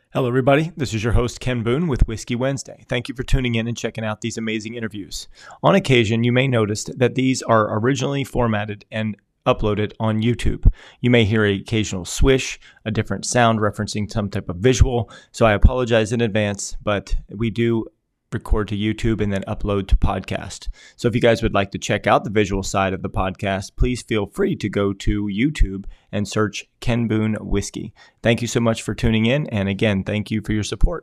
Hello, everybody. This is your host, Ken Boone with Whiskey Wednesday. Thank you for tuning in and checking out these amazing interviews. On occasion, you may notice that these are originally formatted and uploaded on YouTube. You may hear an occasional swish, a different sound referencing some type of visual, so I apologize in advance, but we do record to YouTube and then upload to podcast. So if you guys would like to check out the visual side of the podcast, please feel free to go to YouTube and search Ken Boone Whiskey. Thank you so much for tuning in, and again, thank you for your support.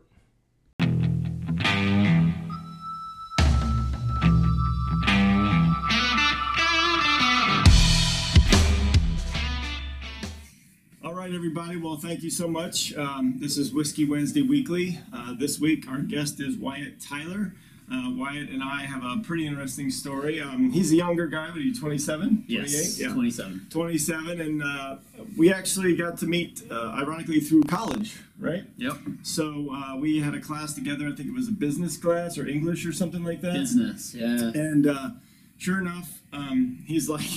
All right, everybody. Well, thank you so much. This is Whiskey Wednesday Weekly. This week, our guest is Wyatt Tyler. Wyatt and I have a pretty interesting story. He's a younger guy. What are you, 27? Yes, 28? Yeah. 27. 27, and we actually got to meet, ironically, through college, right? Yep. So we had a class together. I think it was a business class or English or something like that. Business, yeah. And sure enough, he's like...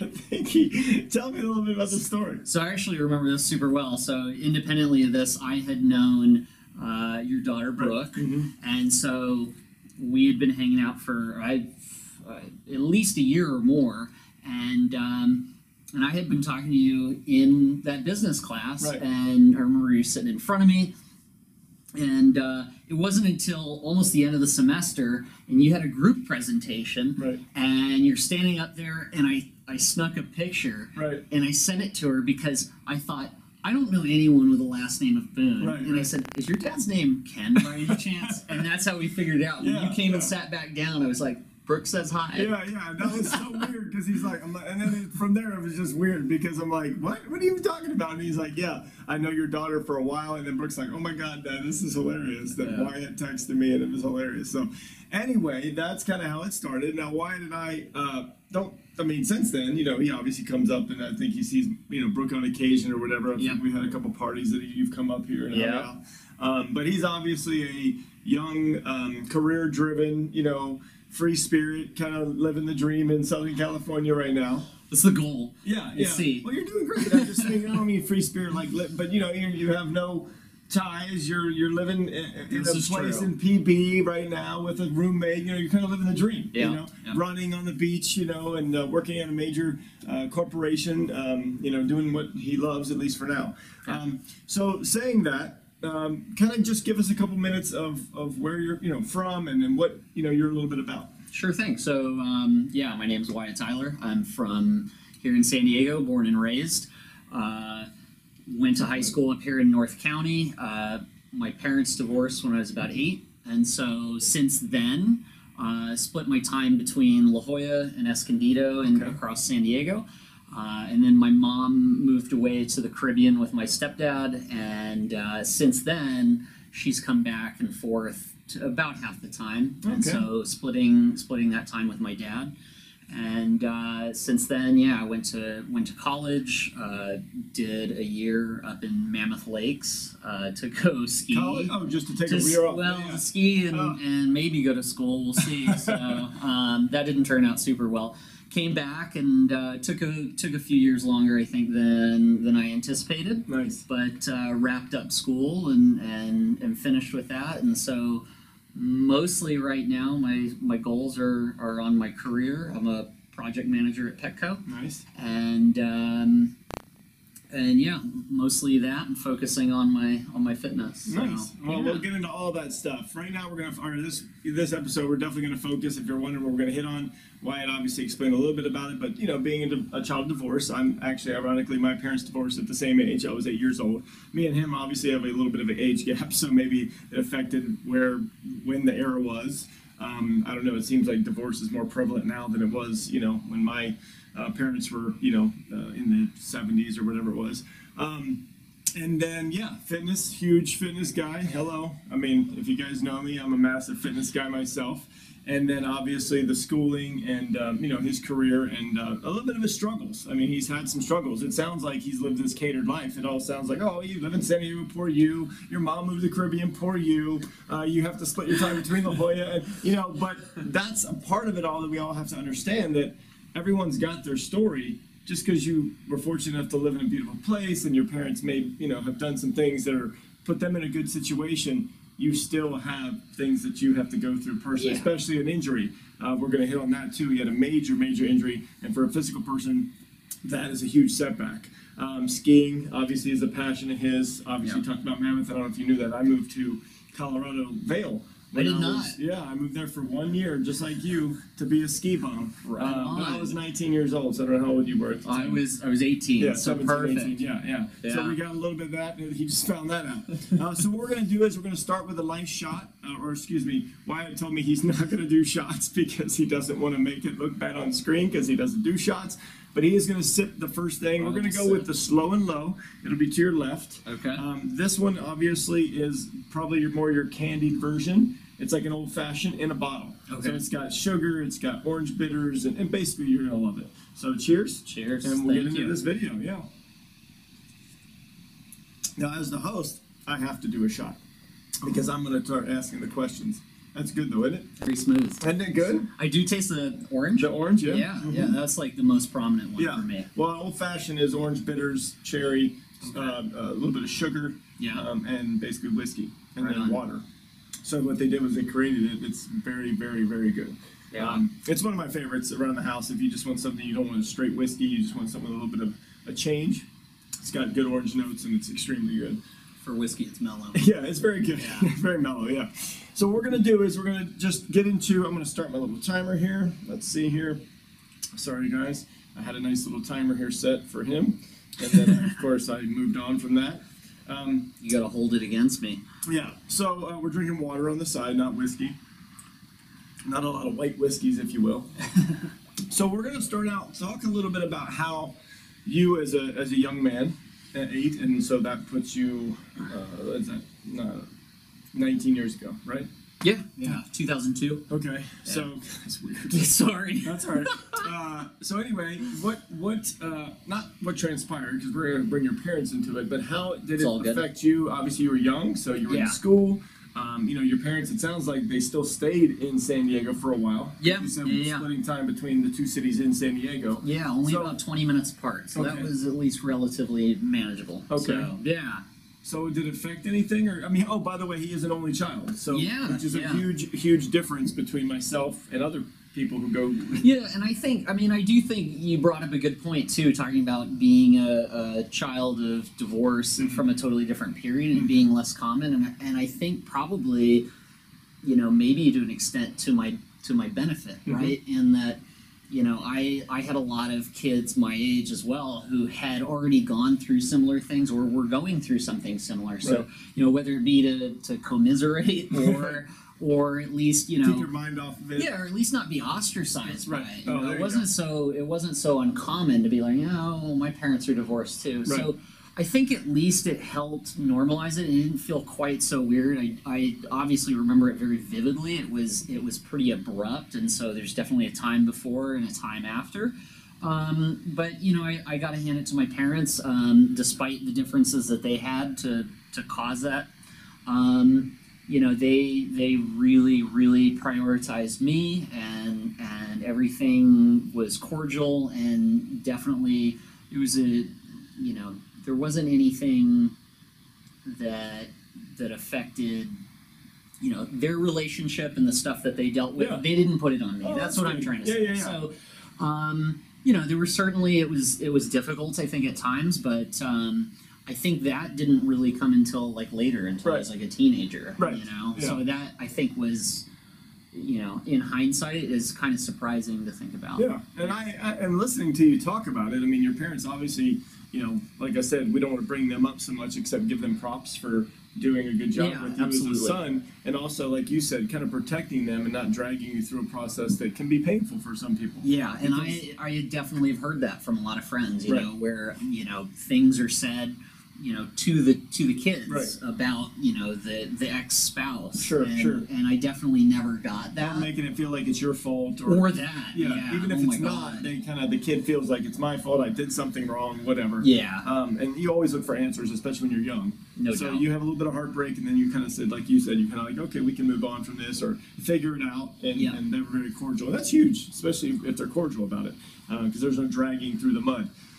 Tell me a little bit about the story. So I actually remember this super well. So independently of this, I had known your daughter, Brooke, and so we had been hanging out for at least a year or more, and I had been talking to you in that business class, right. And I remember you sitting in front of me, and it wasn't until almost the end of the semester, and you had a group presentation, right. And you're standing up there, and I snuck a picture, right. And I sent it to her because I thought, I don't know anyone with the last name of Boone. Right, and I said, is your dad's name Ken by any chance? And that's how we figured it out. When you came and sat back down, I was like, Brooke says hi. Yeah, that was so weird because he's like, I'm like, and then from there it was just weird because I'm like, what are you talking about? And he's like, yeah, I know your daughter for a while. And then Brooke's like, oh my God, Dad, this is hilarious. That Wyatt texted me and it was hilarious. So anyway, that's kind of how it started. Now Wyatt and I since then, he obviously comes up and I think he sees, Brooke on occasion or whatever. I think we had a couple parties that you've come up here and hung out. But he's obviously a young, career-driven, free spirit, kind of living the dream in Southern California right now. That's the goal. Yeah. See. Well, you're doing great. I just think, I don't mean free spirit but you have no ties. You're living in a place in PB right now with a roommate. You're kind of living the dream. Yeah. Running on the beach, and working at a major corporation. Doing what he loves, at least for now. So saying that. Kind of just give us a couple minutes of where you're from and then what you're a little bit about. Sure thing. So my name's Wyatt Tyler. I'm from here in San Diego, born and raised. Went to high school up here in North County. My parents divorced when I was about 8, and so since then split my time between La Jolla and Escondido and across San Diego. And then my mom moved away to the Caribbean with my stepdad, and since then she's come back and forth to about half the time, and so splitting that time with my dad. And since then, I went to college, did a year up in Mammoth Lakes to go ski. College? Oh, just to take a year off? Well, ski and maybe go to school. We'll see. So that didn't turn out super well. Came back and took a few years longer, I think, than I anticipated. Nice. But wrapped up school and finished with that. And so mostly right now my goals are on my career. I'm a project manager at Petco. Nice. And mostly that and focusing on my fitness. Nice. Well, we'll get into all that stuff. Right now, this episode, we're definitely going to focus. If you're wondering what we're going to hit on, Wyatt obviously explained a little bit about it. But being a child of divorce, I'm actually, ironically, my parents divorced at the same age. I was 8 years old. Me and him obviously have a little bit of an age gap, so maybe it affected when the era was. I don't know. It seems like divorce is more prevalent now than it was, when my parents were, in the 70s or whatever it was. And then, fitness, huge fitness guy. Hello. I mean, if you guys know me, I'm a massive fitness guy myself. And then, obviously, the schooling and, his career and a little bit of his struggles. I mean, he's had some struggles. It sounds like he's lived this catered life. It all sounds like, oh, you live in San Diego, poor you. Your mom moved to the Caribbean, poor you. You have to split your time between La Jolla. And, but that's a part of it all that we all have to understand, that everyone's got their story. Just because you were fortunate enough to live in a beautiful place and your parents may, have done some things that are put them in a good situation, you still have things that you have to go through personally, Yeah. especially an injury. We're going to hit on that too. He had a major injury, and for a physical person, that is a huge setback. Skiing obviously is a passion of his. Obviously, Yeah. talked about Mammoth. I don't know if you knew that. I moved to Colorado Vail. I did when not. Yeah, I moved there for 1 year, just like you, to be a ski bum. Right But I on. was 19 years old, so I don't know how old you were at the I time. was 18, Yeah, so 17, perfect. 18, yeah. So Yeah. we got a little bit of that, and he just found that out. So what we're going to do is we're going to start with a life shot, or excuse me, Wyatt told me he's not going to do shots because he doesn't want to make it look bad on screen because he doesn't do shots. But he is going to sip the first thing. We're going to go with the slow and low. It'll be to your left. Okay. This one obviously is probably your candied version. It's like an old fashioned in a bottle. Okay. So it's got sugar, it's got orange bitters, and basically you're going to love it. So cheers. Cheers. And we'll get Thank into you. this video, yeah. Now, as the host, I have to do a shot because I'm going to start asking the questions. That's good, though, isn't it? Very smooth. Isn't it good? I do taste the orange. The orange, yeah. Yeah, Mhm. yeah, that's like the most prominent one Yeah. for me. Well, old fashioned is orange bitters, cherry, a little bit of sugar, Yeah. and basically whiskey, and Right then on. water. So what they did was they created it. It's very, very, very good. Yeah. It's one of my favorites around the house. If you just want something, you don't want a straight whiskey, you just want something with a little bit of a change. It's got good orange notes and it's extremely good. For whiskey, it's mellow. Yeah, it's very good. Yeah. It's very mellow, yeah. So what we're going to do is we're going to just get into, I'm going to start my little timer here. Let's see here. Sorry, guys. I had a nice little timer here set for him. And then, of course, I moved on from that. You gotta hold it against me. Yeah, so we're drinking water on the side, not whiskey. Not a lot of white whiskeys, if you will. So we're going to start out, talk a little bit about how you as a young man at 8, and so that puts you, what is that, 19 years ago, right? Yeah. 2002. Okay, so that's weird. Sorry. That's all right. So anyway, what not what transpired, because we're going to bring your parents into it, but how did It's all it good. affect you? Obviously, you were young, so you were in Yeah. school. Your parents, it sounds like they still stayed in San Diego for a while. Yeah, You said yeah. splitting time between the two cities in San Diego. Yeah, only So- about 20 minutes apart, so that Okay. was at least relatively manageable. Okay. So, yeah. So did it affect anything? Or, I mean, oh, by the way, he is an only child. So, Yeah, which is a yeah. huge difference between myself and other people who go. Yeah, and I do think you brought up a good point too, talking about being a child of divorce and from a totally different period and being less common, and I think probably, maybe to an extent to my benefit, right? In that, I had a lot of kids my age as well who had already gone through similar things or were going through something similar. So, whether it be to commiserate or at least, Keep your mind off of it. yeah, or at least not be ostracized by Right. it. Oh, there It you wasn't so uncommon to be like, oh, my parents are divorced too. Right. So I think at least it helped normalize it. It didn't feel quite so weird. I obviously remember it very vividly. It was pretty abrupt, and so there's definitely a time before and a time after. But I got to hand it to my parents, despite the differences that they had to cause that. They really prioritized me, and everything was cordial, and definitely it was there wasn't anything that affected their relationship and the stuff that they dealt with. Yeah. They didn't put it on me. Oh, that's that's what I'm good. trying to Yeah, say. yeah, yeah. So there were certainly it was difficult, I think, at times, but I think that didn't really come until later, until I was Right. like a teenager. Right. Yeah. So that I think was in hindsight is kind of surprising to think about. Yeah, and I and listening to you talk about it, I mean, your parents obviously, like I said, we don't want to bring them up so much except give them props for doing a good job Yeah, with you as absolutely. a son, and also, like you said, kind of protecting them and not dragging you through a process that can be painful for some people. Yeah, and I definitely have heard that from a lot of friends, Right. where things are said, to the kids Right. about the ex-spouse. Sure, and, sure. And I definitely never got that. Not making it feel like it's your fault or that. yeah, even if oh my it's not, God. they the kid feels like it's my fault. I did something wrong, whatever. Yeah. And you always look for answers, especially when you're young. No so doubt. you have a little bit of heartbreak, and then you kind of said, like you said, you kind of like, okay, we can move on from this or figure it out. And, Yeah. and they were very cordial. And that's huge, especially if they're cordial about it, because there's no dragging through the mud.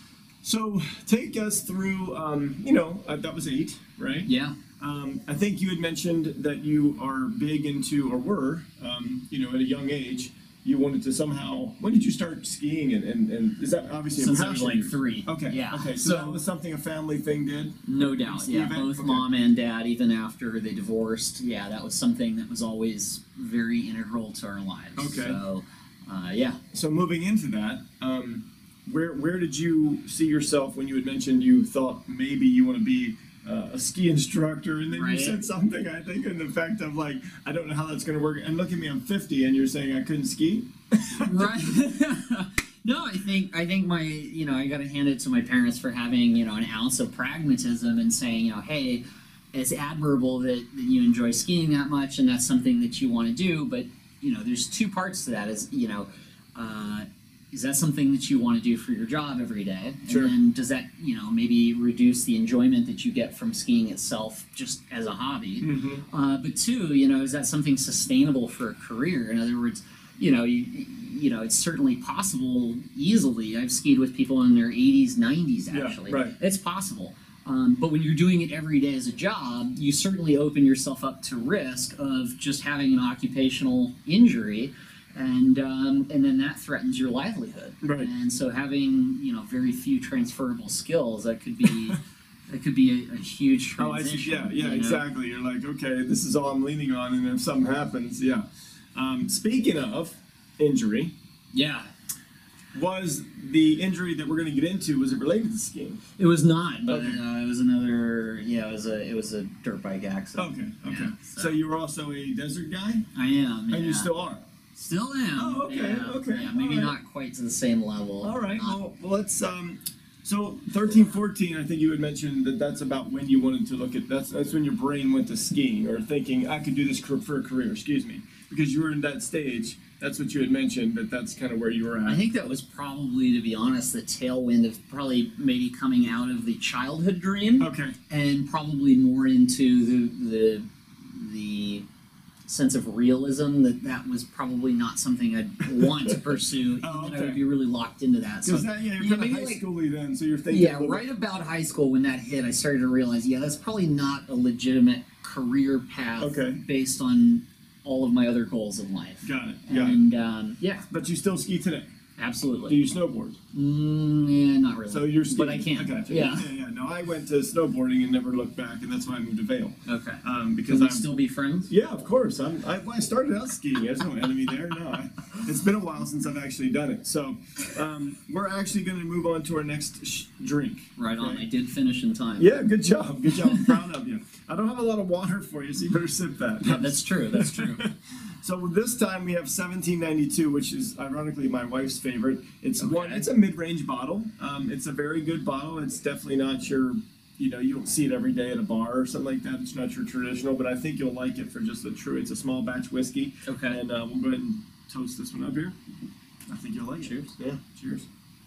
So take us through. That was 8, right? Yeah. I think you had mentioned that you are big into, or were, at a young age, you wanted to somehow. When did you start skiing? And is that obviously Since a I was passion? like 3. Okay. Yeah. Okay. So that was something a family thing did. No doubt. Yeah. Steven? Both Okay. mom and dad, even after they divorced, yeah, that was something that was always very integral to our lives. Okay. So, yeah. So moving into that, where did you see yourself when you had mentioned you thought maybe you want to be a ski instructor, and then you Right. said something, I think, in the fact of like, I don't know how that's going to work. And look at me, I'm 50, and you're saying I couldn't ski. Right. No, I think my, I got to hand it to my parents for having, an ounce of pragmatism and saying, hey, it's admirable that you enjoy skiing that much and that's something that you want to do, but there's 2 parts to that. Is that something that you want to do for your job every day? Sure. And then does that, maybe reduce the enjoyment that you get from skiing itself just as a hobby? Mm-hmm. But 2, is that something sustainable for a career? In other words, it's certainly possible easily. I've skied with people in their 80s, 90s, actually. Yeah, right. It's possible. But when you're doing it every day as a job, you certainly open yourself up to risk of just having an occupational injury, and then that threatens your livelihood. Right. And so having very few transferable skills, that could be a huge Oh, I see. transition. Yeah, exactly. You're like, okay, this is all I'm leaning on, and if something happens, yeah. Speaking of injury, Yeah. was the injury that we're going to get into, was it related to skiing? It was not, but Okay. it was another. Yeah, it was a dirt bike accident. Okay. Yeah, So you were also a desert guy? I am. Yeah. And you still are? Still am. Oh, okay, Yeah, okay, Yeah, maybe all right. not quite to the same level. All right. Not- Well, let's. So 13, 14, I think you had mentioned that that's about when you wanted to look at. That's when your brain went to skiing, or thinking I could do this for a career. Excuse me, because you were in that stage. That's what you had mentioned. That's kind of where you were at. I think that was probably, to be honest, the tailwind of probably maybe coming out of the childhood dream, Okay. and probably more into the sense of realism that was probably not something I'd want to pursue. Oh, Even I okay. would be really locked into that. So Because you're yeah, kind of maybe high like- schooly then, so you're thinking. yeah, a little right about high school when that hit, I started to realize, yeah, that's probably not a legitimate career path Okay. based on all of my other goals in life. Got it. Got it. And yeah, But you still ski today. Do absolutely. you snowboard? Yeah, not really. So you're skiing. But I can. I got you. Yeah. Yeah. No, I went to snowboarding and never looked back, and that's why I moved to Vail. Okay. Because Can we I'm still be friends? Yeah, of course. I started out skiing. There's no enemy there. No, it's been a while since I've actually done it. So we're actually going to move on to our next drink. Right on. Okay. I did finish in time. Yeah, good job. Good job. I'm proud of you. I don't have a lot of water for you, so you better sip that. Yeah, that's true. That's true. So this time we have 1792, which is ironically my wife's favorite. It's Okay. It's a mid-range bottle. It's a very good bottle. It's definitely not your, you don't see it every day at a bar or something like that. It's not your traditional, but I think you'll like it for just the true. It's a small batch whiskey. Okay. And we'll go ahead and toast this one up here. I think you'll like it. Cheers. Yeah. Cheers.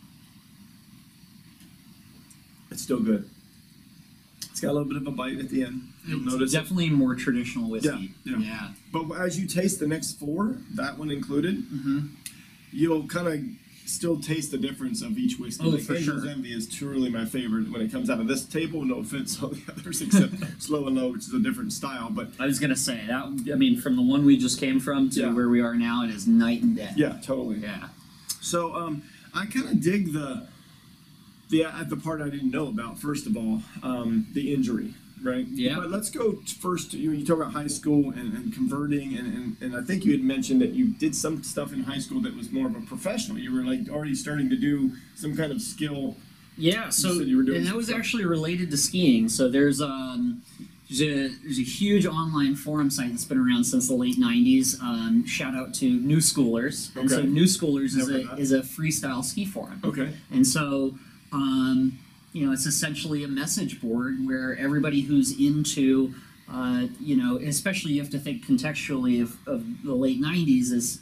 It's still good. It's got a little bit of a bite at the end. You'll It's notice it. definitely more traditional whiskey. Yeah. Yeah. But as you taste the next 4, that one included, Mm-hmm. you'll kind of still taste the difference of each whiskey. Oh, Like for Angel's sure. Envy is truly my favorite when it comes out of this table. No offense to all the others, except Slow and Low, which is a different style. But I was gonna say that. I mean, from the one we just came from to Yeah. where we are now, it is night and day. yeah, totally. Yeah. So I kind of dig the part I didn't know about. First of all, the injury, right? Yeah. But let's go first. You talk about high school and converting, and I think you had mentioned that you did some stuff in high school that was more of a professional. You were like already starting to do some kind of skill. Yeah, so said you were doing and that some was stuff. actually related to skiing. So there's a huge online forum site that's been around since the late '90s. Shout out to New Schoolers. And so Okay. New Schoolers Never heard that. is a freestyle ski forum. Okay. And so it's essentially a message board where everybody who's into especially you have to think contextually of the late '90s is.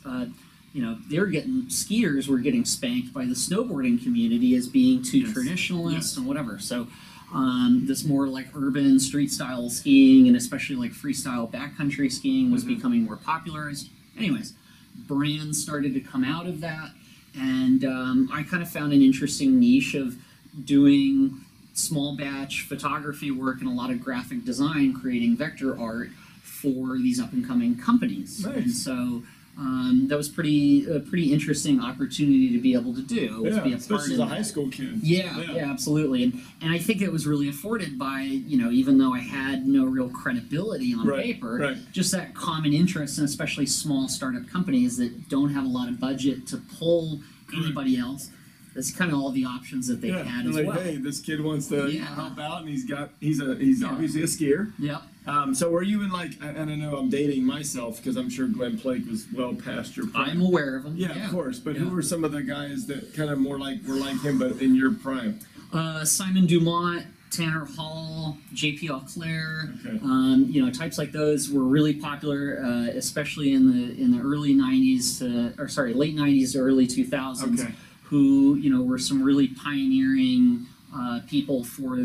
Skiers were getting spanked by the snowboarding community as being too Yes. traditionalist Yes. and whatever. So, this more like urban street style skiing and especially like freestyle backcountry skiing was Mhm. becoming more popularized. Anyways, brands started to come out of that, and I kind of found an interesting niche of doing small batch photography work and a lot of graphic design, creating vector art for these up and coming companies. Nice. And so that was a pretty interesting opportunity to be able to do. Yeah, to be a especially part as of a that. high school kid. Yeah, absolutely. And I think it was really afforded by, even though I had no real credibility on Right, paper, right. just that common interest, and especially small startup companies that don't have a lot of budget to pull anybody else. That's kind of all the options that they Yeah, had they're as like, well. hey, this kid wants to Yeah. help out, and he's Yeah. obviously a skier. Yep. So were you in and I know I'm dating myself because I'm sure Glenn Plake was well past your prime. I'm aware of them. Yeah, of course. But Yeah. who were some of the guys that kind of were like him, but in your prime? Simon Dumont, Tanner Hall, J.P. Auclair, Okay. types like those were really popular, especially in the early '90s late '90s to early 2000s. Okay. Who were some really pioneering people for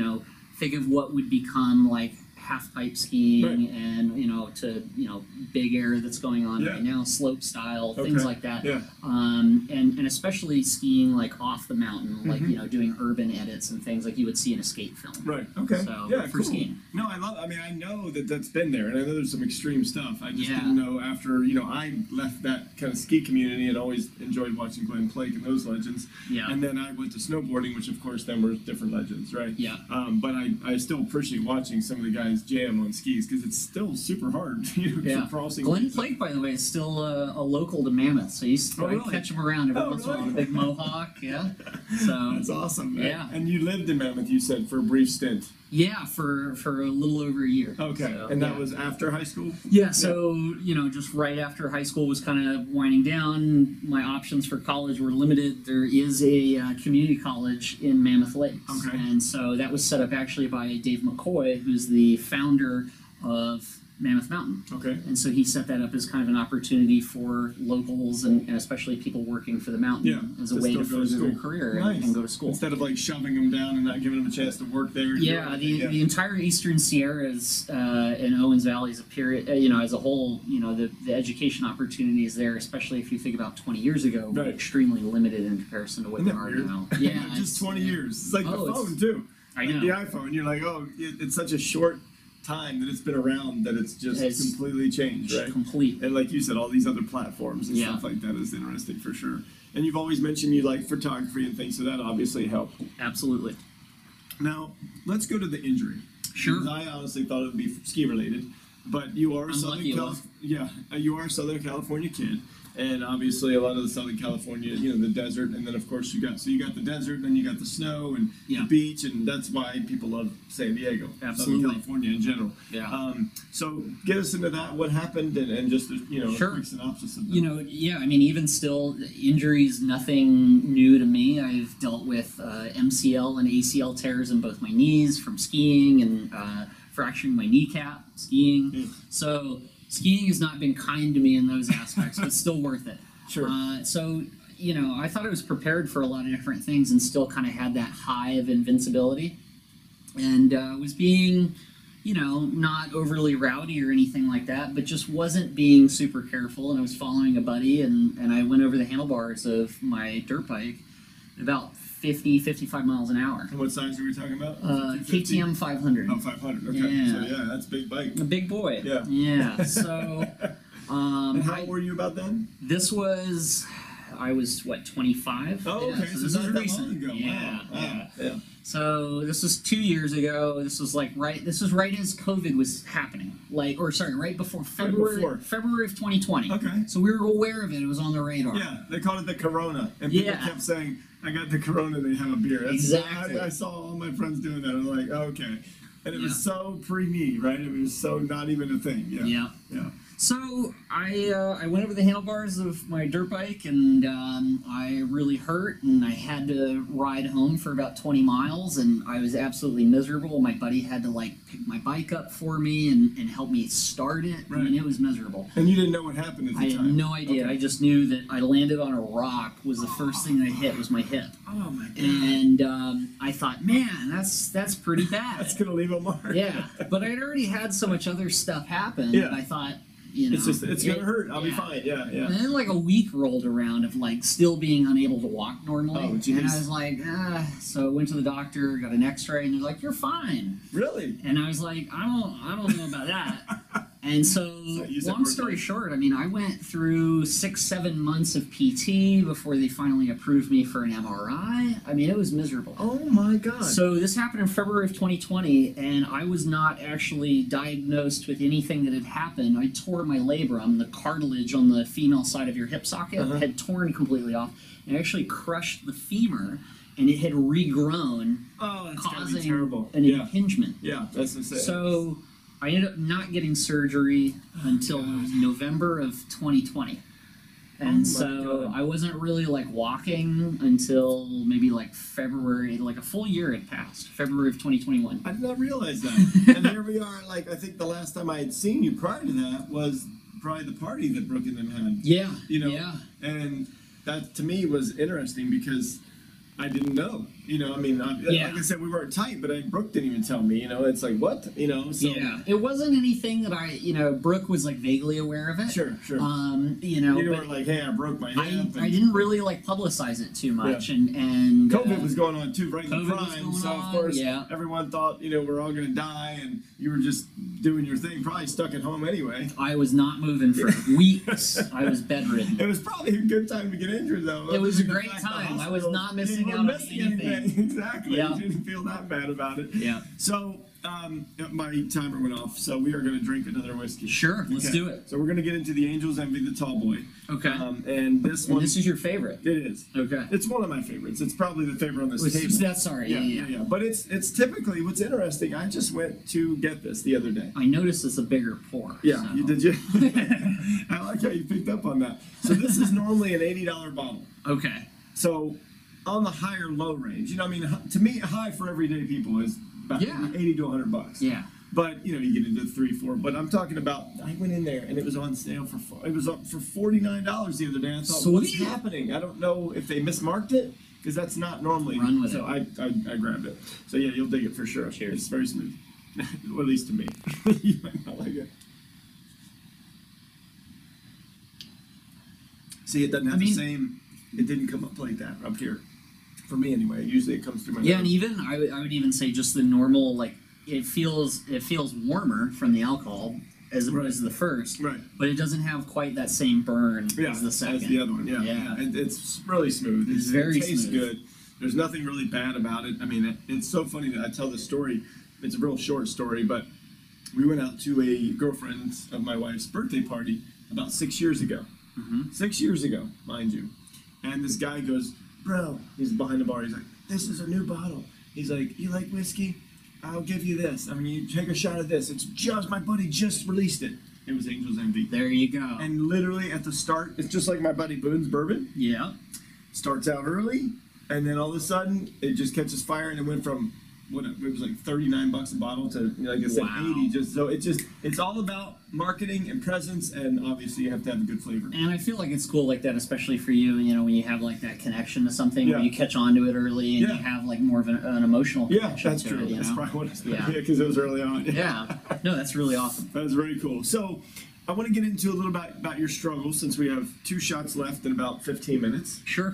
think of what would become like half pipe skiing Right. and to big air that's going on Yeah. right now, slope style, things Okay. like that. Yeah. And especially skiing like off the mountain, like Mm-hmm. doing urban edits and things like you would see in a skate film. Right. Okay. So, yeah. for Cool. skiing. No, I mean, I know that's been there, and I know there's some extreme stuff. I just Yeah. didn't know after I left that kind of ski community and always enjoyed watching Glenn Plake and those legends. Yeah. And then I went to snowboarding, which of course then were different legends, right? Yeah. But I still appreciate watching some of the guys jam on skis because it's still super hard. Yeah. For crossing. Glenn Plake, by the way, is still a local to Mammoth, so Oh, I really? catch him around every Oh, once in a while. really? The big mohawk, yeah. So That's awesome, man. Yeah. And you lived in Mammoth, you said, for a brief stint. yeah, for a little over a year. Okay. So, And that yeah. was after high school? Yeah, so just right after high school was kind of winding down, my options for college were limited. There is a community college in Mammoth Lakes, Okay. and so that was set up actually by Dave McCoy, who's the founder of Mammoth Mountain. Okay. And so he set that up as kind of an opportunity for locals and especially people working for the mountain Yeah, as a to way still to go to further their school. career Nice. and go to school. Instead of like shoving them down and not giving them a chance to work there. and do Yeah, everything. the entire Eastern Sierras and Owens Valley as a period, as a whole, the education opportunities there, especially if you think about 20 years ago, were Right. extremely limited in comparison to what Isn't they that are weird? now. Yeah, Just 20 years. It's like Oh, the it's- phone too. I Like know. the iPhone. You're like, it's such a short time that it's been around that it's just It's completely changed, right? complete. And like you said, all these other platforms and Yeah. stuff like that is interesting for sure. And you've always mentioned you like photography and things, so that obviously helped. Absolutely. Now, let's go to the injury. Sure. Because I honestly thought it would be ski related, but you are a I'm Southern lucky it was. you are a Southern California kid, and obviously a lot of the Southern California, the desert, and then of course you got the desert, then you got the snow and Yeah. the beach, and that's why people love San Diego, Absolutely. Southern California in general. Yeah. So get us into that. What happened, and just Sure. a quick synopsis of that. Yeah, I mean, even still, injuries, nothing new to me. I've dealt with MCL and ACL tears in both my knees from skiing and fracturing my kneecap skiing. Yeah. So skiing has not been kind to me in those aspects, but still worth it. Sure. So, I thought I was prepared for a lot of different things and still kind of had that high of invincibility. And was being, not overly rowdy or anything like that, but just wasn't being super careful. And I was following a buddy, and I went over the handlebars of my dirt bike at about 55 miles an hour. And what size are we talking about? KTM 500. Oh, 500. Okay. Yeah. So yeah, that's a big bike. A big boy. Yeah. Yeah. So, And how old were you about then? I was, 25? Oh, Yeah, okay. so So this not is that recent. long ago. Yeah, Wow. yeah. Yeah. So this was 2 years ago. This was right as COVID was happening. Right before February of 2020. Okay. So we were aware of it. It was on the radar. Yeah, they called it the Corona, and people Yeah. kept saying, "I got the Corona." They have a beer. Exactly. I saw all my friends doing that. I'm like, okay, and it was Yeah. so pre-me, right? It was so not even a thing. Yeah. Yeah. Yeah. So I went over the handlebars of my dirt bike, and I really hurt, and I had to ride home for about 20 miles, and I was absolutely miserable. My buddy had to pick my bike up for me and help me start it. I Right. mean, it was miserable. And you didn't know what happened at the I time. had no idea. Okay. I just knew that I landed on a rock was the first thing that hit was my hip. Oh my god. And I thought, man, that's pretty bad. That's gonna leave a mark. Yeah, but I'd already had so much other stuff happen Yeah. that I thought, you know, it's gonna hurt. I'll be fine. Yeah, yeah. And then like a week rolled around of like still being unable to walk normally. Oh, geez. And I was like, so I went to the doctor, got an X-ray, and they're like, "You're fine." Really? And I was like, I don't know about that. And so, you said long story short, I mean, I went through 6-7 months of PT before they finally approved me for an MRI. I mean, it was miserable. Oh my God. So this happened in February of 2020, and I was not actually diagnosed with anything that had happened. I tore my labrum, the cartilage on the female side of your hip socket, had torn completely off, and actually crushed the femur, and it had regrown, that's gotta be causing terrible. an Yeah. impingement. Yeah, that's insane. So I ended up not getting surgery until November of 2020. And so God. I wasn't really like walking until maybe like February, like a full year had passed, February of 2021. I did not realize that. And here we are. Like, I think the last time I had seen you prior to that was probably the party that Brooke and them had. Yeah. You know. Yeah. And that to me was interesting because I didn't know. You know, I mean, like I said, we weren't tight, but Brooke didn't even tell me. You know, it's like, what? You know, so. Yeah. It wasn't anything that Brooke was like vaguely aware of it. Sure, sure. You know, You but were like, hey, I broke my hip. I didn't really like publicize it too much, and COVID was going on too, right in the COVID was prime. going So of on, course, yeah. everyone thought we're all gonna die, and you were just doing your thing, probably stuck at home anyway. I was not moving for weeks. I was bedridden. It was probably a good time to get injured, though. It was a The great fact the time. I was hospital- not missing you out on weren't missing anything. Exactly. Yeah. You didn't feel that bad about it. Yeah. So my timer went off, so we are going to drink another whiskey. Sure, let's Okay. do it. So we're going to get into the Angels Envy, the Tall Boy. Okay. And this And one, this is your favorite. it is. Okay. It's one of my favorites. It's probably the favorite on this table. That's sorry. Yeah. But it's typically what's interesting. I just went to get this the other day. I noticed it's a bigger pour. Yeah, so. you did you? I like how you picked up on that. So this is normally an $80 bottle. Okay. So on the higher low range, I mean, to me, high for everyday people is about Yeah. 80 to 100 bucks. Yeah. But you get into 3-4. But I'm talking about. I went in there and it was on sale it was up for $49 the other day. I thought, what's Sweet. happening? I don't know if they mismarked it because that's not normally. Run with so it. I grabbed it. So yeah, you'll dig it for sure. Cheers. It's very smooth, well, at least to me. You might not like it. See, it doesn't have the same. It didn't come up like that up here. For me, anyway. Usually, it comes through my. Yeah, nose. and even I would even say just the normal like it feels warmer from the alcohol as opposed to the first. Right. But it doesn't have quite that same burn Yeah, as the second. as the other one. Yeah, Yeah. And it's really smooth. It's very it tastes smooth. good. There's nothing really bad about it. I mean, it's so funny that I tell this story. It's a real short story, but we went out to a girlfriend of my wife's birthday party about 6 years ago. 6 years ago, mind you. And this guy goes, bro, he's behind the bar. He's like, this is a new bottle. He's like, you like whiskey? I'll give you this. I mean, you take a shot of this. It's just, my buddy just released it. It was Angel's Envy. There you go. And literally at the start, it's just like my buddy Boone's bourbon. Yeah. Starts out early, and then all of a sudden, it just catches fire, and it went from, it was like $39 a bottle to, like I said, Wow. 80. It's all about marketing and presence, and obviously you have to have a good flavor. And I feel like it's cool like that, especially for you, when you have like that connection to something Yeah. where you catch on to it early and Yeah. you have like more of an emotional Yeah, connection that's to true. it, That's probably what it's Yeah. because it was early on. Yeah. No, that's really awesome. That's very cool. So, I want to get into a little bit about your struggles since we have 2 shots left in about 15 minutes. Sure.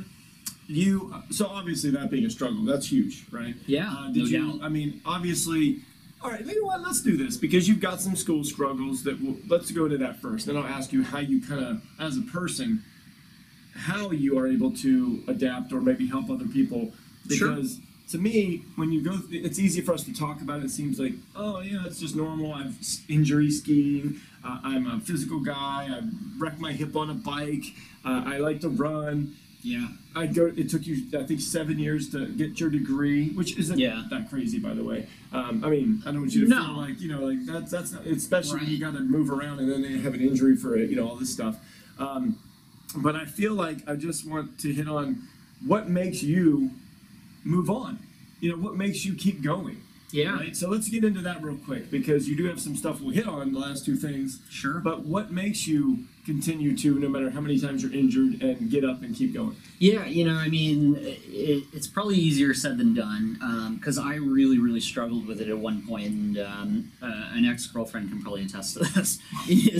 So obviously that being a struggle, that's huge, right? Yeah, Did no you? doubt. I mean, obviously. All right, you know what? Let's do this because you've got some school struggles. Let's go into that first. Then I'll ask you how you kind of, as a person, how you are able to adapt or maybe help other people. Sure. Because to me, when you go, it's easy for us to talk about it. It seems like, oh yeah, it's just normal. I've injury skiing. I'm a physical guy. I wrecked my hip on a bike. I like to run. Yeah. It took you, I think, 7 years to get your degree, which isn't Yeah. that crazy, by the way. I mean, I don't want you to feel like, that's not, especially when you got to move around and then they have an injury for it, all this stuff. But I feel like I just want to hit on what makes you move on. What makes you keep going. Yeah. Right? So let's get into that real quick because you do have some stuff we'll hit on the last 2 things. Sure. But what makes you continue to, no matter how many times you're injured, and get up and keep going? Yeah, I mean, it's probably easier said than done because I really, really struggled with it at one point, and an ex-girlfriend can probably attest to this. Is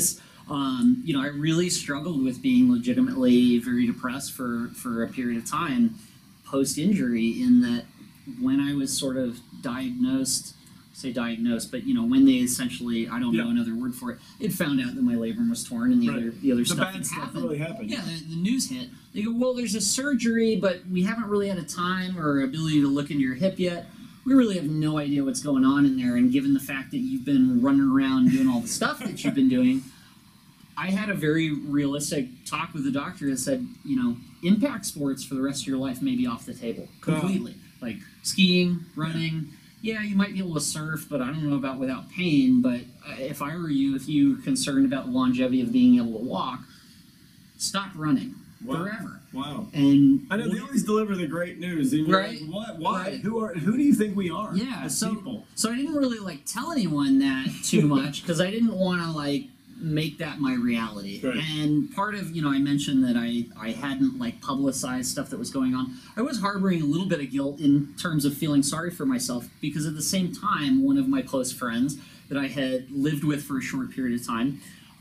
You know, I really struggled with being legitimately very depressed for a period of time post injury, in that when I was sort of diagnosed, but you know, when they essentially, I don't know another word for it, it found out that my labrum was torn and the other stuff bad stuff happened. really happened. Yeah, the news hit. They go, well, there's a surgery, but we haven't really had a time or ability to look into your hip yet. We really have no idea what's going on in there. And given the fact that you've been running around doing all the stuff that you've been doing, I had a very realistic talk with the doctor that said, you know, impact sports for the rest of your life may be off the table completely. Like skiing, running. Yeah, you might be able to surf, but I don't know about without pain. But if I were you, if you're concerned about the longevity of being able to walk, stop running forever. Wow. And I know they always deliver the great news. And you're Right. like, what? Why? Right. Who do you think we are? yeah, as so people? so I didn't really like tell anyone that too much because I didn't want to like make that my reality. Right. And part of, you know, I mentioned that I hadn't like publicized stuff that was going on. I was harboring a little bit of guilt in terms of feeling sorry for myself, because at the same time, one of my close friends that I had lived with for a short period of time,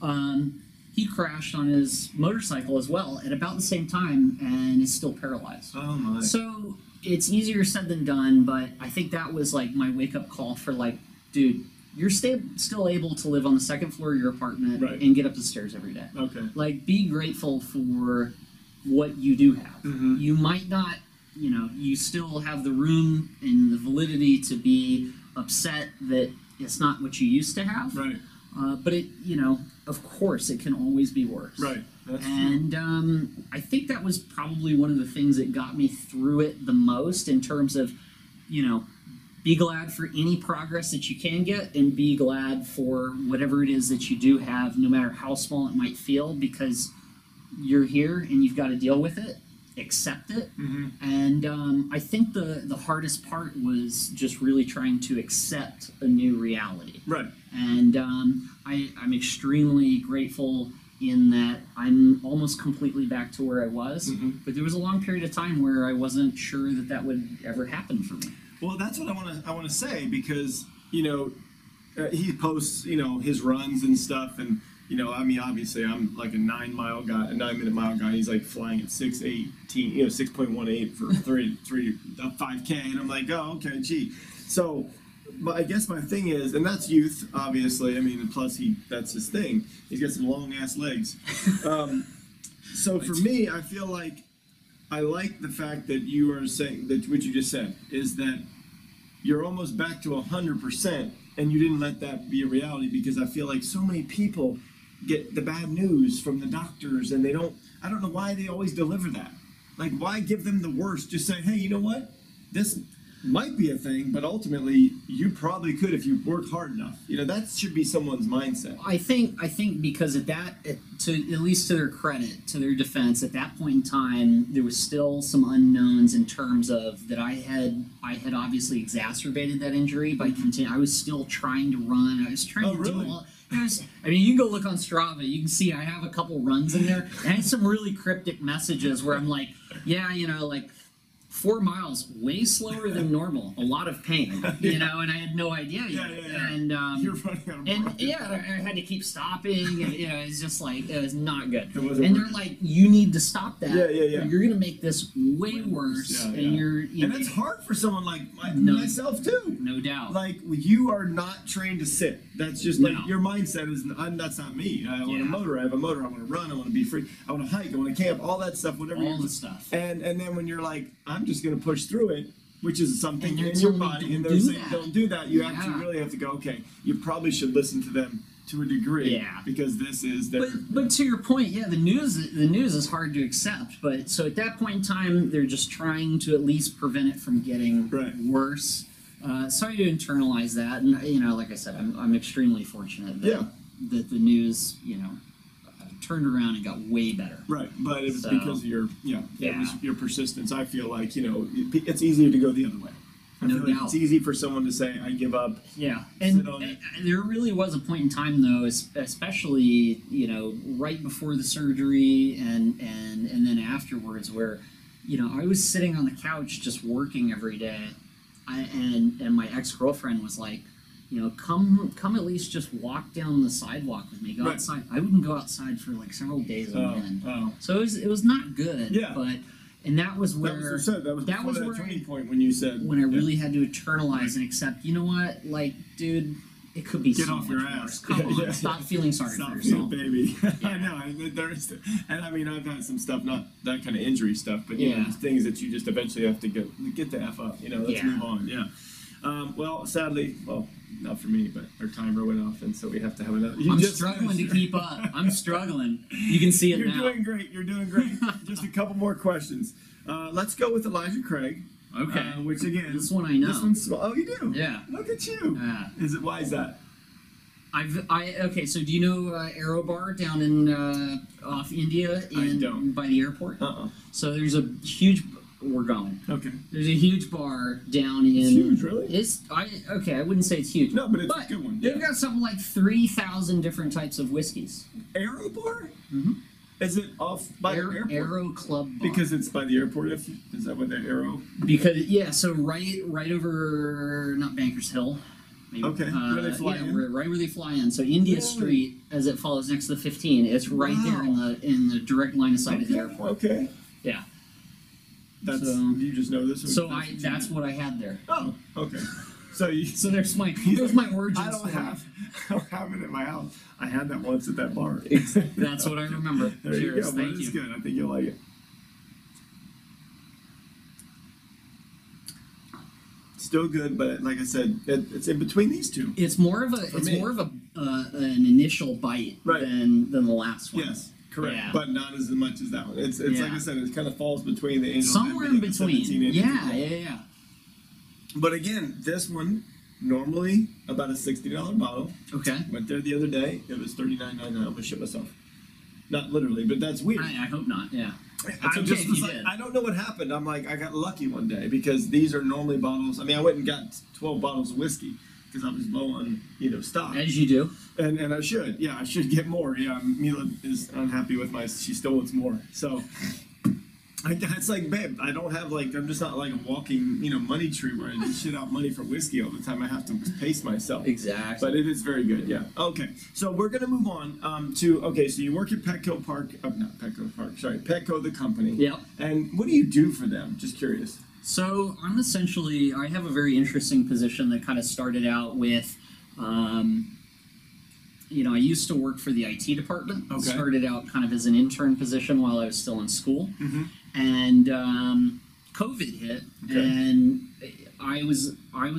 he crashed on his motorcycle as well at about the same time and is still paralyzed. Oh my. So it's easier said than done, but I think that was like my wake up call for like, dude, you're still able to live on the second floor of your apartment Right. and get up the stairs every day. Okay. Like, be grateful for what you do have. Mhm. You might not, you know, you still have the room and the validity to be upset that it's not what you used to have. Right. But it, you know, of course, it can always be worse. Right. That's true. And I think that was probably one of the things that got me through it the most, in terms of, you know, be glad for any progress that you can get, and be glad for whatever it is that you do have, no matter how small it might feel, because you're here and you've got to deal with it, accept it. Mhm. And I think the hardest part was just really trying to accept a new reality. Right. And I'm extremely grateful in that I'm almost completely back to where I was. Mhm. But there was a long period of time where I wasn't sure that that would ever happen for me. Well, that's what I want to say, because you know he posts, you know, his runs and stuff, and you know, I mean, obviously I'm like a 9-minute mile guy. He's like flying at 6:18, you know, 6.18 for 5K, and I'm like, oh, okay, gee. So, but I guess my thing is, and that's youth, obviously. I mean, and plus that's his thing. He's got some long ass legs. So for me, I feel like I like the fact that you are saying that what you just said is that you're almost back to 100%, and you didn't let that be a reality, because I feel like so many people get the bad news from the doctors, and I don't know why they always deliver that. Like, why give them the worst? Just say, hey, you know what? This might be a thing, but ultimately you probably could if you work hard enough. You know, that should be someone's mindset. I think because at least to their credit, to their defense, at that point in time, there was still some unknowns in terms of that I had obviously exacerbated that injury by I was still trying to run. I was trying to really? do all. I mean, you can go look on Strava. You can see I have a couple runs in there. I had some really cryptic messages where I'm like, yeah, you know, like 4 miles, way slower than normal, a lot of pain, you know, and I had no idea yet. Yeah. And You're running out of and breath. yeah, I had to keep stopping, and you know, it's just like it was not good. It wasn't And they're working. like, you need to stop that. Yeah. Or you're gonna make this way worse, Yeah. and you And know, it's hard for someone like No. myself too. no doubt. Like, you are not trained to sit. That's just like No. your mindset is. That's not me. I want a Yeah. motor. I have a motor. I want to run. I want to be free. I want to hike. I want to camp. All that stuff. Whatever. all you're- the stuff. And then when you're like, I'm just going to push through it, which is something And they're in your telling me, body, "Don't and they're do saying that." don't do that. You Yeah. actually really have to go. Okay, you probably should listen to them to a degree. Yeah. Because this is their. But to your point, yeah, the news is hard to accept. But so at that point in time, they're just trying to at least prevent it from getting Right. worse. So I do internalize that, and you know, like I said, I'm extremely fortunate that Yeah. that the news, you know, turned around and got way better. Right, but it's So- because of your Yeah. your persistence. I feel like, you know, it's easier to go the other way. I No feel like doubt. it's easy for someone to say, I give up. Yeah, and Sit on it. there really was a point in time, though, especially, you know, right before the surgery and then afterwards, where, you know, I was sitting on the couch just working every day, and my ex-girlfriend was like, come at least just walk down the sidewalk with me. Go Right. outside. I wouldn't go outside for like several days on end. Oh. So it was not good. Yeah. And that was That where was what you said. That was that before was that where turning point when you said when I yeah. really had to internalize and accept. You know what? Like, dude, it could be Get so off much your worse. ass. Come on, Yeah. stop feeling sorry Stop for being a yourself. baby. I Yeah. know. There is, and I mean, I've had some stuff, not that kind of injury stuff, but you know, Yeah. there's things that you just eventually have to get the f up. You know, let's Yeah. move on. Yeah. Well, sadly, not for me, but our timer went off, and so we have to have another. I'm struggling to keep up. I'm struggling. You can see it You're now. doing great. You're doing great. Just a couple more questions. Let's go with Elijah Craig. Okay. Which again, This one I know. This one's oh, you do. Yeah. Look at you. Yeah. Why is that? Okay, so do you know Aero Bar down in off India by the airport? So there's a huge. We're going. Okay. There's a huge bar down in. It's huge, really? I wouldn't say it's huge. No, but it's a good one. They've Yeah. got something like 3,000 different types of whiskeys. Aero Bar? Mm-hmm. Is it off by the airport? Aero Club Bar. Because it's by the airport. Is that what the Aero? Because so right over not Bankers Hill. Maybe, Okay. Where they fly in? Right where they fly in. So India Really? Street, as it follows next to the 15, it's right there in the direct line of sight of the airport. Okay. Yeah. That's So- you just know this. So that's what I had there. Oh, okay. So you. So there's my origin I don't story. have it at my house. I had that once at that bar. That's what I remember. There Cheers. you go. Thank Well, you. it's good. I think you'll like it. Still good, but like I said, it's in between these two. It's more of me. an initial bite Right. than the last one. Yes, correct. Yeah. But not as much as that one. It's like Yeah. I said, it kind of falls between the Angels Somewhere in and the 17 between. Angels. Yeah. But again, this one normally about a $60 bottle. Okay. Went there the other day. It was $39.99. I'm gonna shit myself. Not literally, but that's weird. I hope not. Yeah. It's I okay just if was you like, did. I don't know what happened. I'm like, I got lucky one day because these are normally bottles. I mean, I went and got 12 bottles of whiskey because I was low on stock. As you do. And I should. Yeah, I should get more. Yeah, Mila is unhappy with she still wants more. So it's like, babe, I don't have I'm just not like a walking, money tree where I just shit out money for whiskey all the time. I have to pace myself. Exactly. But it is very good, yeah. Okay, so we're gonna move on so you work at Petco Park, not Petco Park, sorry, Petco the company. Yep. And what do you do for them? Just curious. So I have a very interesting position that kind of started out with, I used to work for the IT department. Okay. Started out kind of as an intern position while I was still in school. Mm-hmm. And COVID hit, Okay. and I was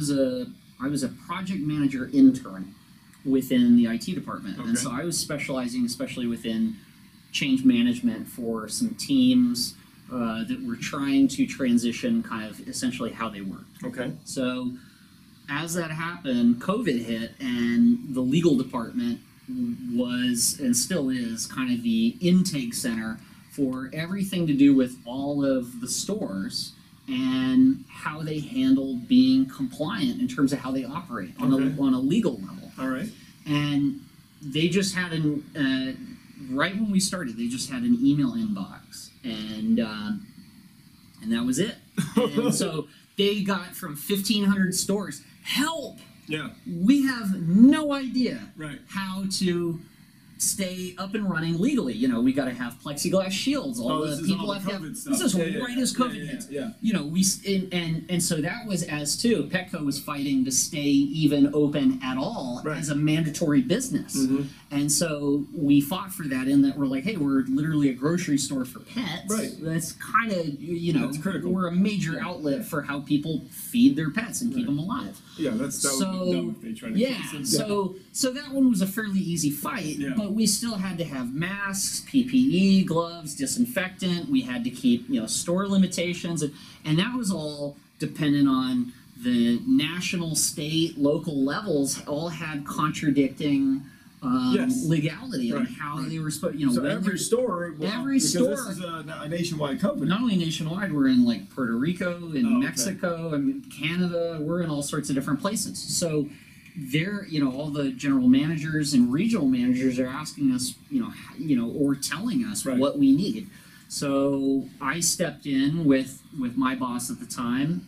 a project manager intern within the IT department, Okay. and so I was specializing especially within change management for some teams that were trying to transition kind of essentially how they work. Okay. So as that happened, COVID hit, and the legal department was and still is kind of the intake center for everything to do with all of the stores and how they handle being compliant in terms of how they operate on a legal level. All right. And they just had right when we started, they just had an email inbox, and that was it. And so they got from 1,500 stores, help! Yeah. We have no idea Right. how to stay up and running legally. We got to have plexiglass shields. All this the is people all the have to have. COVID This stuff. is Yeah, right as COVID yeah, hits. yeah. And so that was as too. Petco was fighting to stay even open at all Right. as a mandatory business. Mhm. And so we fought for that in that we're like, hey, we're literally a grocery store for pets. Right. That's kind of That's critical. We're a major outlet for how people feed their pets and keep them alive. Yeah, that would be dumb if they tried to Yeah, fix it. so that one was a fairly easy fight, Yeah. but we still had to have masks, PPE, gloves, disinfectant. We had to keep store limitations, and that was all dependent on the national, state, local levels. All had contradicting Yes. legality on Right, how right. they were supposed. So when every they're- store, every because store- this is a nationwide company. not only nationwide, we're in like Puerto Rico, in Oh, okay. Mexico, and Canada. We're in all sorts of different places. So they're, all the general managers and regional managers are asking us, or telling us Right. what we need. So I stepped in with my boss at the time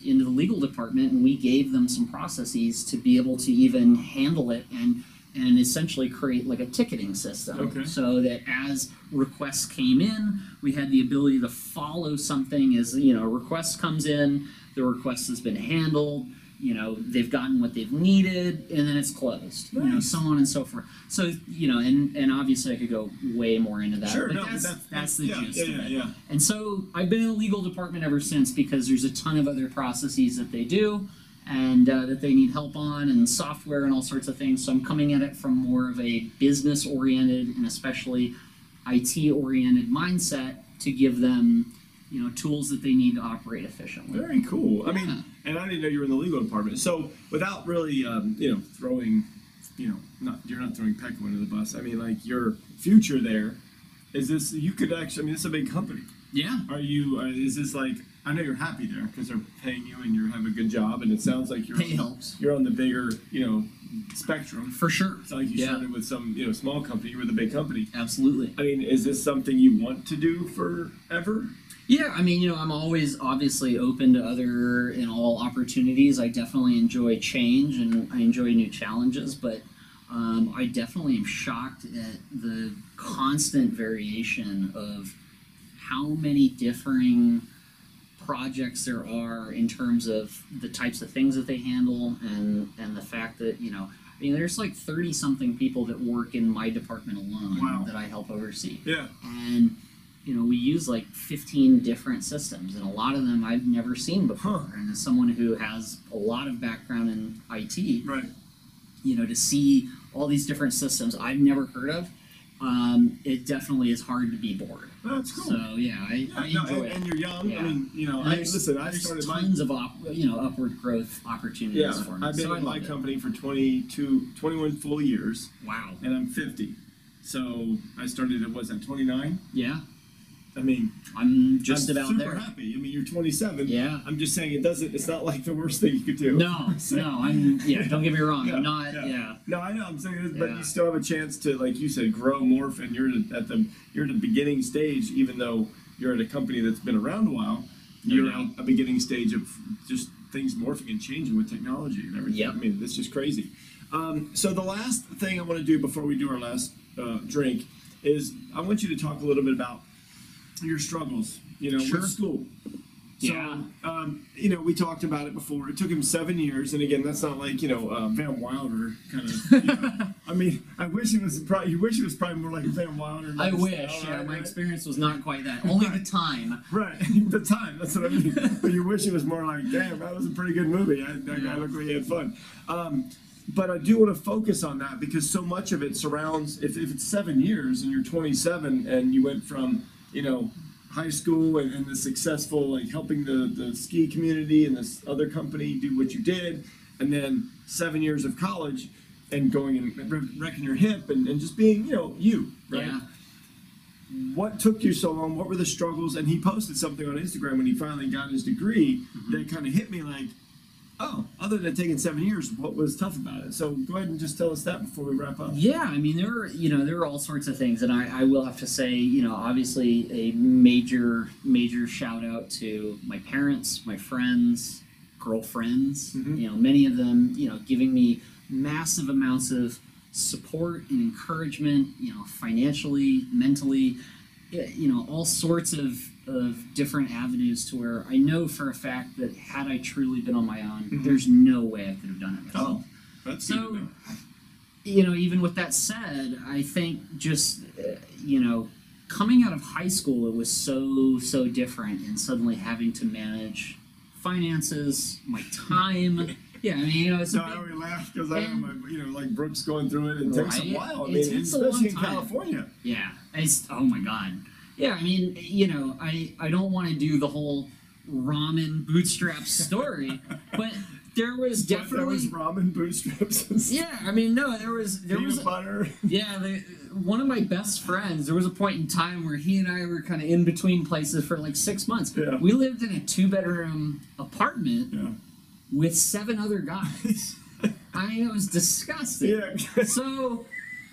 into the legal department, and we gave them some processes to be able to even handle it and essentially create like a ticketing system. Okay. So that as requests came in, we had the ability to follow something as, you know, a request comes in, the request has been handled, you know, they've gotten what they've needed, and then it's closed. You know, Nice. so on and so forth. So, you know, and obviously I could go way more into that. Sure, but no, that's the yeah, gist yeah, of yeah, it. yeah. And so I've been in the legal department ever since, because there's a ton of other processes that they do and that they need help on, and software and all sorts of things. So I'm coming at it from more of a business oriented and especially IT oriented mindset to give them, you know, tools that they need to operate efficiently. Very cool. I Yeah. mean, and I didn't know you were in the legal department. So without really, you know, throwing, you know, you're not throwing Petco under the bus. I mean, like your future there, is this, you could actually, I mean, it's a big company. Yeah. Are you, is this like, I know you're happy there because they're paying you and you have a good job, and it sounds like you're, Pay helps. you're on the bigger, you know, spectrum. For sure. It's not like you Yeah. started with some, you know, small company, you were the big company. Absolutely. I mean, is this something you want to do forever? Yeah, I mean, you know, I'm always obviously open to other and all opportunities. I definitely enjoy change and I enjoy new challenges, but I definitely am shocked at the constant variation of how many differing projects there are in terms of the types of things that they handle, and the fact that, you know, I mean, there's like 30 something people that work in my department alone Wow. that I help oversee. Yeah. And you know, we use like 15 different systems, and a lot of them I've never seen before. Huh. And as someone who has a lot of background in IT, Right. you know, to see all these different systems I've never heard of, it definitely is hard to be bored. That's cool. So yeah, I no, enjoy it. and you're young. Yeah. I mean, you know, And I there's started my tons of upward growth opportunities yeah. for me. I've been so I in my love it. company for 21 full years, Wow. and I'm 50. So I started at, what's that, 29? Yeah, I mean, I'm just I'm about super there. happy. I mean, you're 27. Yeah. I'm just saying it's not like the worst thing you could do. No, yeah. Don't get me wrong. Yeah, I'm not. yeah. Yeah. No, I know. I'm saying this, but Yeah. you still have a chance to, like you said, grow, morph, and you're at the beginning stage. Even though you're at a company that's been around a while, No you're doubt. at a beginning stage of just things morphing and changing with technology and everything. Yep. I mean, it's just crazy. So the last thing I want to do before we do our last drink is I want you to talk a little bit about your struggles. You know, Sure. with school. So, Yeah. you know, we talked about it before. It took him 7 years, and again, that's not like, you know, Van Wilder kind of. You know, I mean, I wish it was probably. You wish it was probably more like Van Wilder. I wish. style, Yeah, right? my experience was not quite that. Only the time. Right, the time. That's what I mean. But you wish it was more like, damn, that was a pretty good movie. That guy Yeah. looked like he had fun. But I do want to focus on that because so much of it surrounds. If it's 7 years and you're 27 and you went from, you know, high school and the successful, like helping the ski community and this other company do what you did, and then 7 years of college and going and wrecking your hip and just being, you know, you, right? Yeah. What took you so long? What were the struggles? And he posted something on Instagram when he finally got his degree that kind of hit me like, oh, other than taking 7 years, what was tough about it? So go ahead and just tell us that before we wrap up. Yeah, I mean, there are all sorts of things, and I will have to say, you know, obviously a major shout out to my parents, my friends, girlfriends, Mhm. you know, many of them, you know, giving me massive amounts of support and encouragement, you know, financially, mentally, you know, all sorts of different avenues to where I know for a fact that had I truly been on my own, Mhm. there's no way I could have done it myself. That's So, good to know. you know, even with that said, I think just, you know, coming out of high school, it was so different, and suddenly having to manage finances, my time. Yeah, I mean, you know, it's No, a I big, only laugh because I know and- my, you know, like Brooks going through it and it takes a Right? while. I It mean, takes a long especially in time. California. yeah, it's, oh my God. Yeah, I mean, you know, I don't want to do the whole ramen bootstrap story, but there was There definitely, was ramen bootstraps. yeah, I mean, no, there was Peanut butter. Yeah, one of my best friends, there was a point in time where he and I were kind of in between places for like 6 months. Yeah. We lived in a 2-bedroom apartment Yeah. with 7 other guys. I mean, it was disgusting. Yeah. So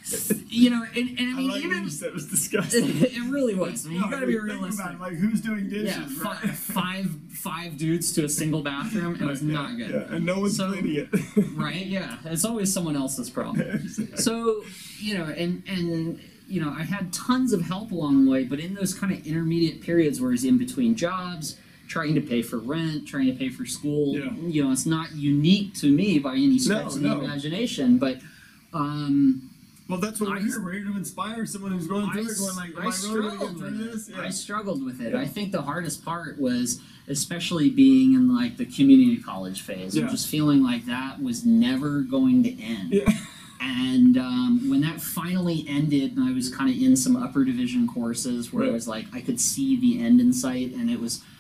you know, and I I mean, like even what you said it was disgusting. it really was. I mean, you got to be Think realistic. about it, like who's doing dishes? Yeah, right? five dudes to a single bathroom. It was not good. Yeah, and no one's So- cleaning it. Right? Yeah, it's always someone else's problem. Exactly. So, you know, and you know, I had tons of help along the way, but in those kind of intermediate periods where I was in between jobs, trying to pay for rent, trying to pay for school, Yeah. you know, it's not unique to me by any stretch of the no. imagination, but Well, that's what we're I- here. We're here to inspire someone who's going through it, going like, "Am I really going to get through this?" I struggled with it. Yeah. I think the hardest part was especially being in like the community college phase and Yeah. just feeling like that was never going to end. Yeah. And when that finally ended, and I was kind of in some upper division courses where Right. it was like I could see the end in sight, and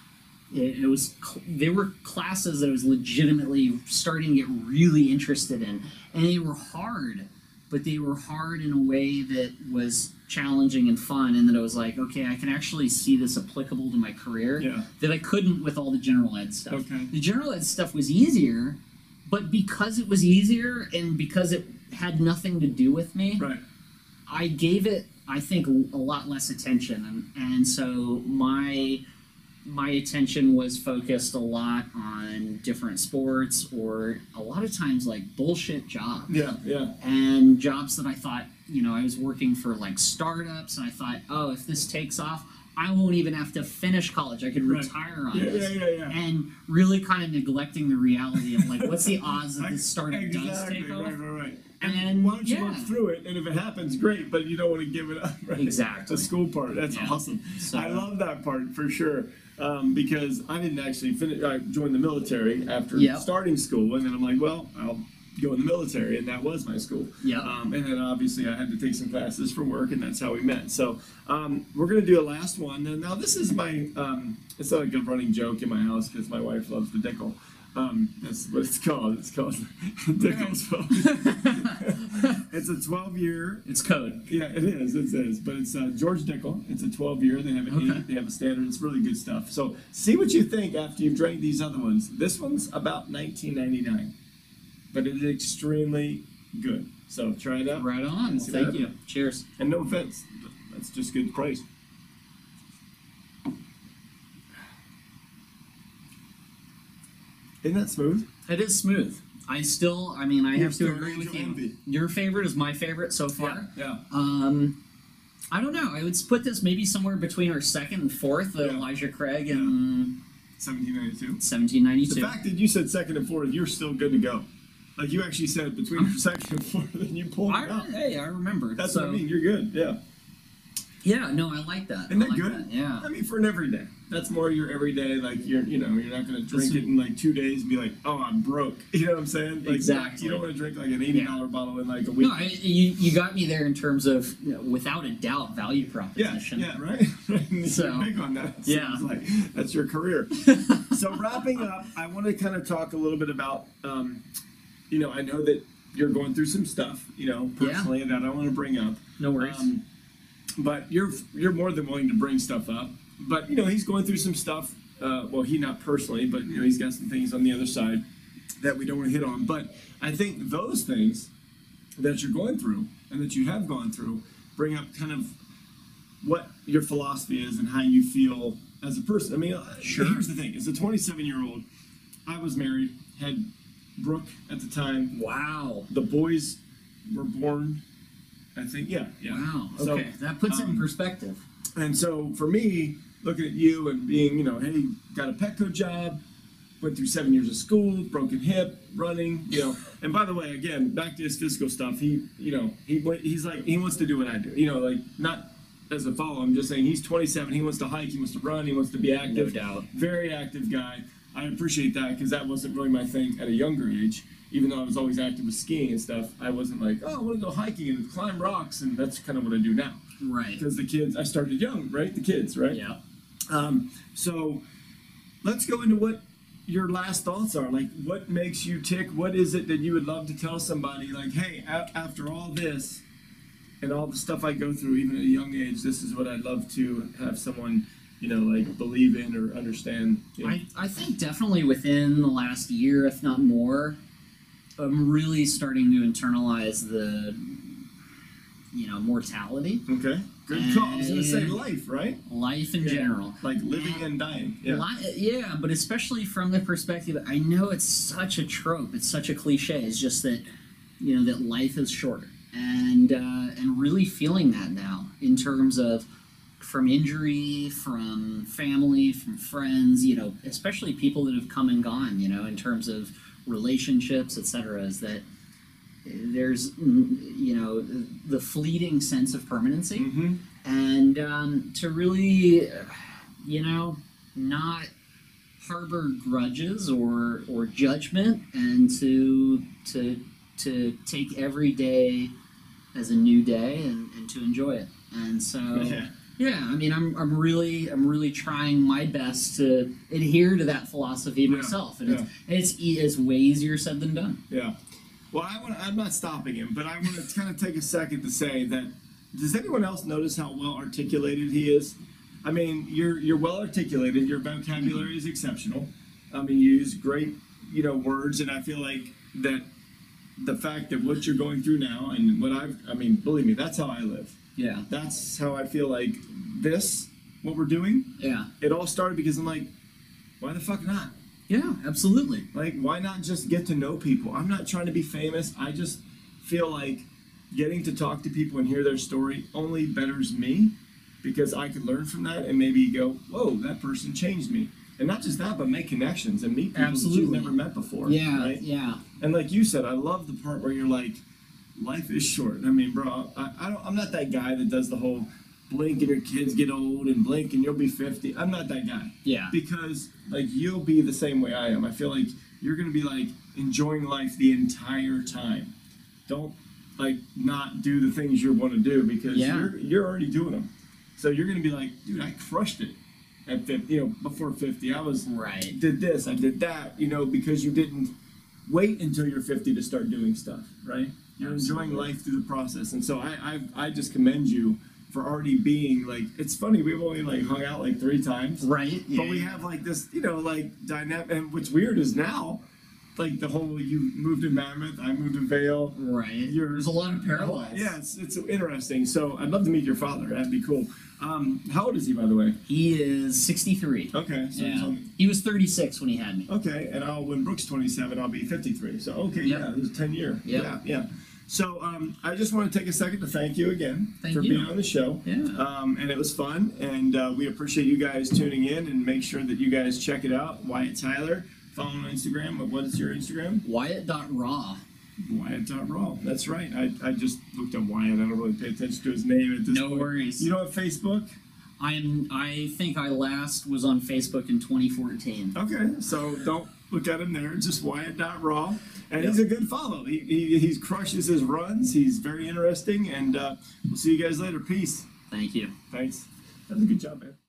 they were classes that I was legitimately starting to get really interested in, and they were hard, but they were hard in a way that was challenging and fun, and that I was like, okay, I can actually see this applicable to my career Yeah. that I couldn't with all the general ed stuff. Okay. The general ed stuff was easier, but because it was easier and because it had nothing to do with me, Right. I gave it, I think, a lot less attention, and so my attention was focused a lot on different sports, or a lot of times like bullshit jobs. Yeah. Yeah. And jobs that I thought, you know, I was working for like startups, and I thought, oh, if this takes off, I won't even have to finish college. I could Right. retire on Yeah. this. Yeah. And really kind of neglecting the reality of like, what's the odds that this startup does Exactly. take off? Right. And Why don't you yeah. work through it? And if it happens, great. But you don't want to give it up. Right? Exactly. The school part. That's Yeah. awesome. So- I love that part for sure. Because I didn't actually finish. I joined the military after Yep. starting school, and then I'm like, well, I'll go in the military, and that was my school. Yep. And then obviously I had to take some classes for work, and that's how we met. So we're gonna do a last one. And now this is my. It's like a running joke in my house because my wife loves the Dickel. That's what it's called. It's called Dickel's Phone. It's a 12-year. It's code. Yeah, it is. It is. But it's George Dickel. It's a 12-year. They have an Okay. 8. They have a standard. It's really good stuff. So see what you think after you've drank these other ones. This one's about $19.99, but it is extremely good. So try it out. Right on. Well, See thank that? you. Cheers. And no offense, but that's just good price. Isn't that smooth? It is smooth. I mean, I You're have to still agree with Angel you. Envy. Your favorite is my favorite so far. Yeah. I don't know. I would put this maybe somewhere between our second and fourth, Yeah. Elijah Craig and 1792. 1792. The fact that you said second and fourth, you're still good to go. Like you actually said between your second and fourth, and you pulled it out. Hey, I remember. That's so, what I mean. You're good. Yeah. Yeah, no, I like that. Isn't I that like good? that, yeah. I mean, for an everyday. That's more your everyday. Like you're not going to drink This- it in like 2 days and be like, oh, I'm broke. You know what I'm saying? Like, Exactly. You don't want to drink like an $80 bottle in like a week. No, you got me there in terms of, you know, without a doubt, value proposition. Yeah, right? So, You're big on that. It yeah. sounds like that's your career. So wrapping up, I want to kind of talk a little bit about, you know, I know that you're going through some stuff, you know, personally that I want to bring up. No worries. But you're more than willing to bring stuff up. But you know, he's going through some stuff. Well, he not personally, but you know, he's got some things on the other side that we don't want to hit on. But I think those things that you're going through and that you have gone through bring up kind of what your philosophy is and how you feel as a person. I mean, Sure. Here's the thing: as a 27-year-old, I was married, had Brooke at the time. Wow. The boys were born. I think, yeah. Wow. So, Okay, that puts it in perspective. And so for me, looking at you and being, you know, hey, got a Petco job, went through 7 years of school, broken hip, running, you know. And by the way, again, back to his physical stuff, he's like, he wants to do what I do, you know, like not as a follow. I'm just saying he's 27, he wants to hike, he wants to run, he wants to be active. No doubt. Very active guy. I appreciate that because that wasn't really my thing at a younger age. Even though I was always active with skiing and stuff, I wasn't like, oh, I want to go hiking and climb rocks, and that's kind of what I do now. Right. Because the kids, I started young, right? The kids, right? Yeah. So let's go into what your last thoughts are. Like, what makes you tick? What is it that you would love to tell somebody? Like, hey, after all this and all the stuff I go through, even at a young age, this is what I'd love to have someone, you know, like believe in or understand. You know? I think definitely within the last year, if not more, I'm really starting to internalize mortality, Okay. Good call. I was gonna say And- life, right? life in Yeah. general. Like living and dying. Yeah. Yeah, but especially from the perspective, I know it's such a trope, it's such a cliche. It's just that that life is short, and really feeling that now in terms of from injury, from family, from friends, especially people that have come and gone, in terms of relationships, etc. Is that there's the fleeting sense of permanency, Mm-hmm. and to really not harbor grudges or judgment, and to take every day as a new day, and to enjoy it. And so I mean, I'm really trying my best to adhere to that philosophy myself, and it's way easier said than done. Yeah. Well, I'm not stopping him, but I want to kind of take a second to say that, does anyone else notice how well articulated he is? I mean, you're well articulated. Your vocabulary is exceptional. I mean, you use great, words, and I feel like that the fact that what you're going through now and I mean, believe me, that's how I live. Yeah. That's how I feel like what we're doing, Yeah. it all started because I'm like, why the fuck not? Yeah. Absolutely. Like, why not just get to know people? I'm not trying to be famous. I just feel like getting to talk to people and hear their story only betters me, because I could learn from that and maybe go, whoa, that person changed me. And not just that, but make connections and meet people that Absolutely. you've never met before. Yeah. Right? Yeah. And like you said, I love the part where you're like, life is short. I mean, bro, I'm not that guy that does the whole blink and your kids get old and blink and you'll be 50. I'm not that guy. Yeah. Because like you'll be the same way I am. I feel like you're gonna be like enjoying life the entire time. Don't like not do the things you want to do, because you're already doing them. So you're gonna be like, dude, I crushed it at 50. Before 50, I did this, I did that. Because you didn't wait until you're 50 to start doing stuff, right? You're enjoying life through the process, and so I just commend you for already being like. It's funny, we've only like hung out like 3 times, Right. Yeah. but we have like this, like dynamic. And what's weird is now, like the whole, you moved to Mammoth, I moved to Vale. Right. There's a lot of parallels. Yeah, it's interesting. So I'd love to meet your father. That'd be cool. How old is he, by the way? He is 63. Okay, so Yeah. He was 36 when he had me. okay, and when Brooke's 27, I'll be 53. So okay, Yep. yeah, it was a 10-year. Yep. Yeah. So I just want to take a second to thank you again Thank for you. being on the show. Yeah. And it was fun, and we appreciate you guys tuning in, and make sure that you guys check it out. Wyatt Tyler, follow on Instagram. What is your Instagram? Wyatt.raw. Wyatt.raw. That's right. I just looked up Wyatt. I don't really pay attention to his name at this No point. worries. You don't have Facebook? I think I last was on Facebook in 2014. Okay, so don't look at him there. Just Wyatt.raw. And he's a good follow. He crushes his runs. He's very interesting. And we'll see you guys later. Peace. Thank you. Thanks. That was a good job, man.